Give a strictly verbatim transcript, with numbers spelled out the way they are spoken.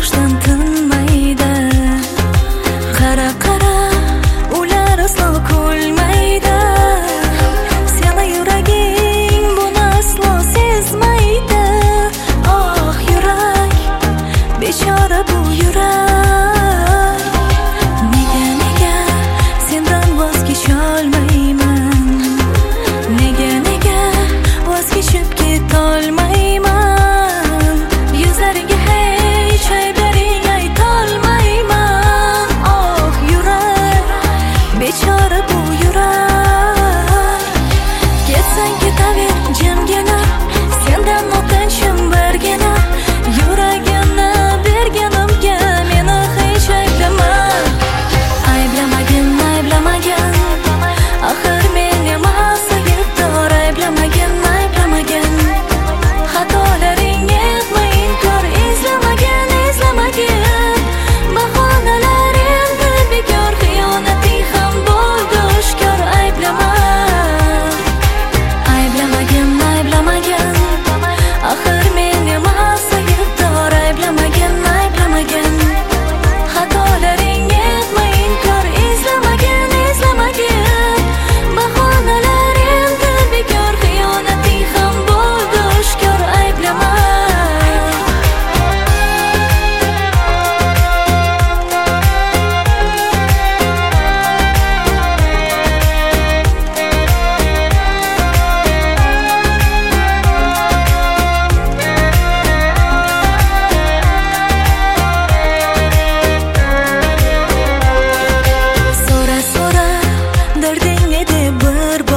boshdan tinmaydi. Qara qara ular aslo kulmaydi. Seni yuraging buni aslo sezmaydi. Oh yurak, bechora bu yurak. Nega nega sendan voz kecholmayman? Nega nega voz kechib ketolmayman? Yuzlariga hech ayblaring aytolmayman. Oh yurak, bechora bu yurak. Ketsang ketaver jimgina, sendan notinchim birgina. Yuragimni berganimga meni hech ayblama. Ayblamagin, ayblamagin, axir men emas aybdor. Ayblamagin, ayblamagin, xatolaring etma inkor. Izlamagin, izlamagin, bahonalar endi bekor. Xiyonating ham bo'ldi oshkor. Ayblama, ayblamagin, ayblamagin, axir men emas aybdor. Ayblamagin, ayblamagin, xatolaring etma inkor. Izlamagin, izlamagin, bahonalar endi bekor. Xiyonating ham bo'ldi oshkor. Ayblama. So'ra so'ra dardingni deb bir